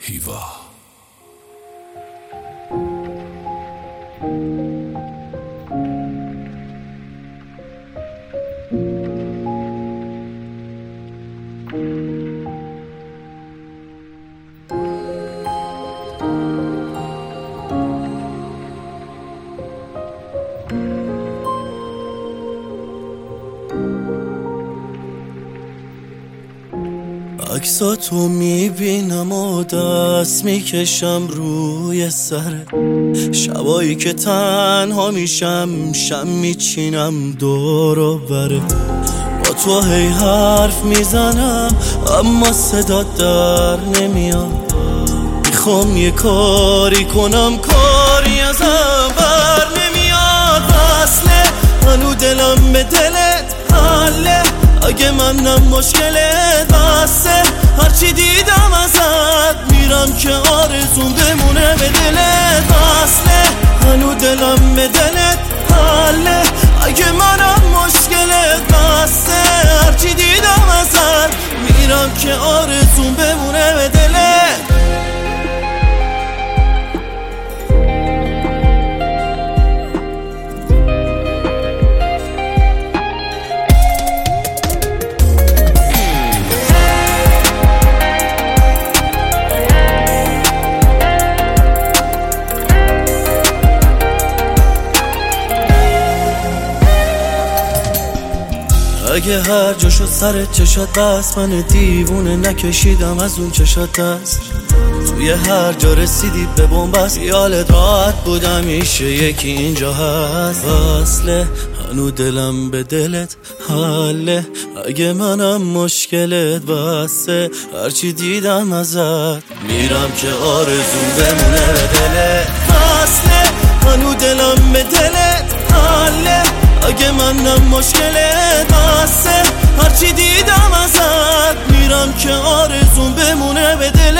هیوا. عکساتو میبینم و دست میکشم روی سر شبایی که تنها میشم شم میچینم دور و بره با تو هی حرف میزنم اما صدا در نمیاد میخوام یه کاری کنم کاری ازم بر نمیاد اصله هنو دلم به دلت حله اگه منم مشکلت بسه هرچی دیدم ازت میرم که آرزون بمونه به دلت اصله هنو دلم به دلت حله اگه منم مشکلت بسه هرچی دیدم ازت میرم که آرزون بمونه به دلت اگه هر جا شد سرت چشات بس من دیوونه نکشیدم از اون چشات دست توی هر جا رسیدی به بنبست خیالت راحت بودم میشه یکی اینجا هست اصله هنو دلم به دلت حله اگه منم مشکلت بسه هرچی دیدم ازت میرم که آرزون بمونه به دلت اصله هنو دلم به دلت حله اگه منم مشکلت بسه هرچی دیدم ازت میرم که آرزون بمونه به دلت